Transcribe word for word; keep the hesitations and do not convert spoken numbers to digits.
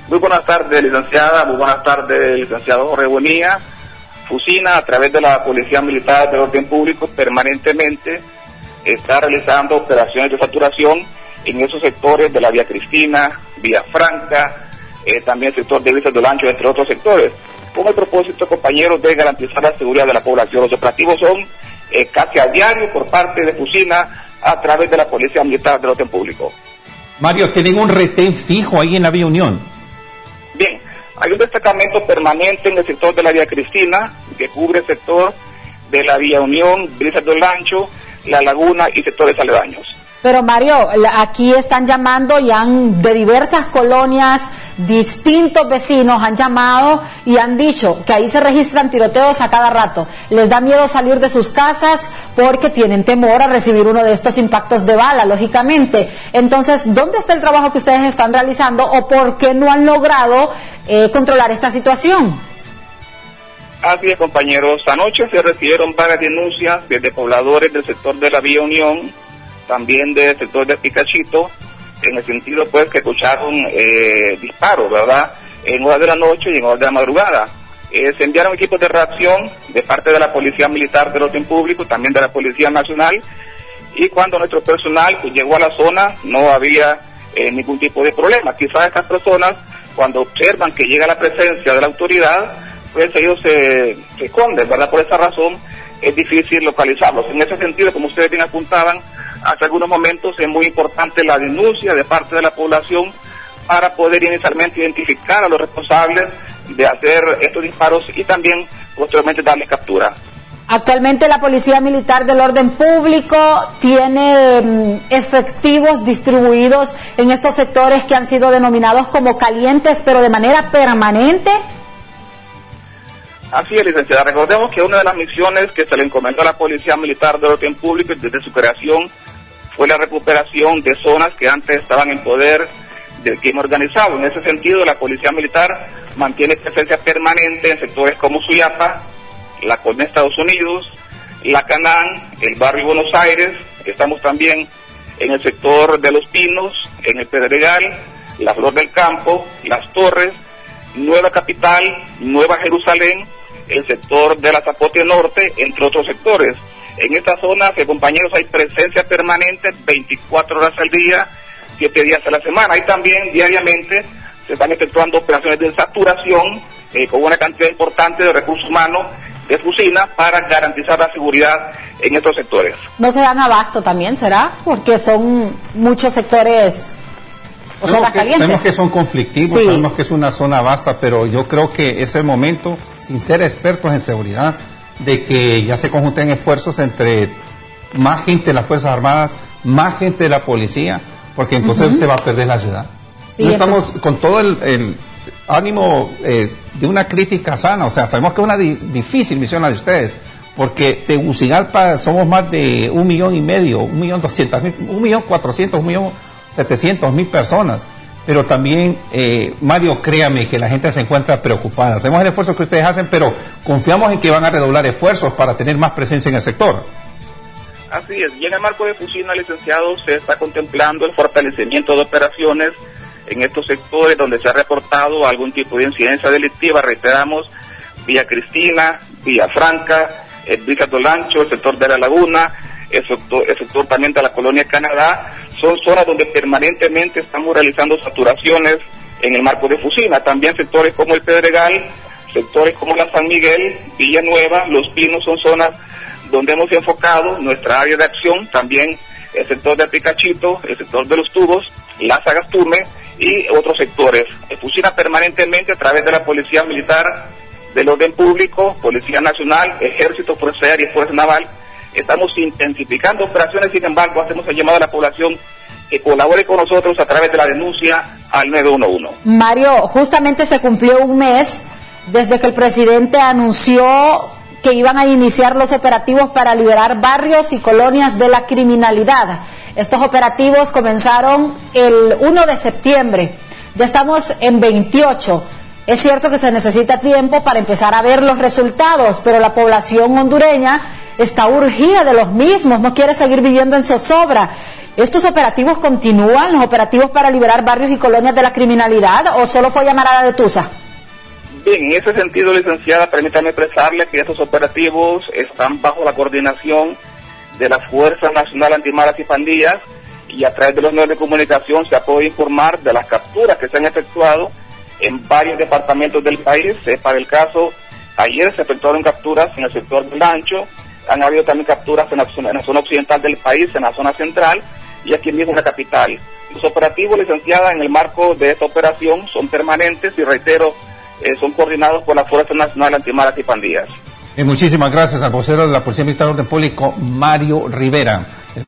Muy buenas tardes, licenciada, muy buenas tardes, licenciado Jorge Bonilla. Fusina, a través de la Policía Militar del Orden Público, permanentemente está realizando operaciones de saturación en esos sectores de la Vía Cristina, Vía Franca, eh, también el sector de Brisas del Ancho, entre otros sectores, con el propósito, compañeros, de garantizar la seguridad de la población. Los operativos son eh, casi a diario por parte de Fusina a través de la Policía Militar del Orden Público. Mario, ¿tienen un retén fijo ahí en la Vía Unión? Bien, hay un destacamento permanente en el sector de la Vía Cristina, que cubre el sector de la Vía Unión, Brisas del Ancho, La Laguna y sectores aledaños. Pero Mario, aquí están llamando y han, de diversas colonias, distintos vecinos han llamado y han dicho que ahí se registran tiroteos a cada rato. Les da miedo salir de sus casas porque tienen temor a recibir uno de estos impactos de bala, lógicamente. Entonces, ¿dónde está el trabajo que ustedes están realizando o por qué no han logrado eh, controlar esta situación? Así es, compañeros. Anoche se recibieron varias denuncias desde pobladores del sector de la Vía Unión, también del sector de Picachito, en el sentido pues que escucharon eh, disparos, ¿verdad?, en horas de la noche y en horas de la madrugada. Eh, se enviaron equipos de reacción de parte de la Policía Militar del Orden Público, también de la Policía Nacional, y cuando nuestro personal pues, llegó a la zona no había eh, ningún tipo de problema. Quizás estas personas, cuando observan que llega la presencia de la autoridad, pues ellos se, se esconden, ¿verdad? Por esa razón es difícil localizarlos. En ese sentido, como ustedes bien apuntaban, hace algunos momentos es muy importante la denuncia de parte de la población para poder inicialmente identificar a los responsables de hacer estos disparos y también posteriormente darles captura. Actualmente la Policía Militar del Orden Público tiene mm, efectivos distribuidos en estos sectores que han sido denominados como calientes, pero de manera permanente. Así es, licenciada. Recordemos que una de las misiones que se le encomendó a la Policía Militar del Orden Público desde su creación fue la recuperación de zonas que antes estaban en poder del crimen organizado. En ese sentido, la Policía Militar mantiene presencia permanente en sectores como Suyapa, la colonia Estados Unidos, la Canán, el barrio Buenos Aires. Estamos también en el sector de Los Pinos, en el Pedregal, la Flor del Campo, Las Torres, Nueva Capital, Nueva Jerusalén, el sector de la Zapote Norte, entre otros sectores. En esta zona, que compañeros, hay presencia permanente veinticuatro horas al día, siete días a la semana. Y también diariamente se están efectuando operaciones de saturación eh, con una cantidad importante de recursos humanos de Fusina para garantizar la seguridad en estos sectores. ¿No se dan abasto también, será? Porque son muchos sectores o zonas calientes. Sabemos que son conflictivos, sí. Sabemos que es una zona vasta, pero yo creo que es el momento, sin ser expertos en seguridad, de que ya se conjunten esfuerzos entre más gente de las Fuerzas Armadas, más gente de la policía, porque entonces uh-huh. se va a perder la ciudad. Sí, no estamos entonces... con todo el, el ánimo eh, de una crítica sana, o sea, sabemos que es una di- difícil misión la de ustedes, porque Tegucigalpa somos más de un millón y medio, un millón doscientos mil, un millón cuatrocientos, un millón setecientos mil personas. Pero también, eh, Mario, créame que la gente se encuentra preocupada. Hacemos el esfuerzo que ustedes hacen, pero confiamos en que van a redoblar esfuerzos para tener más presencia en el sector. Así es, y en el marco de Fusina, licenciado, se está contemplando el fortalecimiento de operaciones en estos sectores donde se ha reportado algún tipo de incidencia delictiva. Reiteramos, Vía Cristina, Vía Franca, el Brisas del Ancho, el sector de La Laguna, el sector, el sector también de la colonia Canadá. Son zonas donde permanentemente estamos realizando saturaciones en el marco de Fusina. También sectores como el Pedregal, sectores como la San Miguel, Villanueva, Los Pinos, son zonas donde hemos enfocado nuestra área de acción. También el sector de Picachito, el sector de Los Tubos, la Sagastume y otros sectores. Fusina permanentemente a través de la Policía Militar del Orden Público, Policía Nacional, Ejército, Fuerza Aérea y Fuerza Naval. Estamos intensificando operaciones, sin embargo, hacemos el llamado a la población que colabore con nosotros a través de la denuncia al nueve uno uno. Mario, justamente se cumplió un mes desde que el presidente anunció que iban a iniciar los operativos para liberar barrios y colonias de la criminalidad. Estos operativos comenzaron el uno de septiembre, ya estamos en veintiocho. Es cierto que se necesita tiempo para empezar a ver los resultados, pero la población hondureña está urgida de los mismos, no quiere seguir viviendo en zozobra. ¿Estos operativos continúan, los operativos para liberar barrios y colonias de la criminalidad, o solo fue llamarada de Tusa? Bien, en ese sentido, licenciada, permítame expresarle que estos operativos están bajo la coordinación de la Fuerza Nacional Antimaras y Pandillas, y a través de los medios de comunicación se ha podido informar de las capturas que se han efectuado en varios departamentos del país. Eh, para el caso, ayer se efectuaron capturas en el sector del Ancho, han habido también capturas en la, zona, en la zona occidental del país, en la zona central, y aquí mismo en la capital. Los operativos, licenciada, en el marco de esta operación son permanentes y, reitero, eh, son coordinados por la Fuerza Nacional Antimaras y Pandillas. Y muchísimas gracias al vocero de la Policía Militar de Orden Público, Mario Rivera.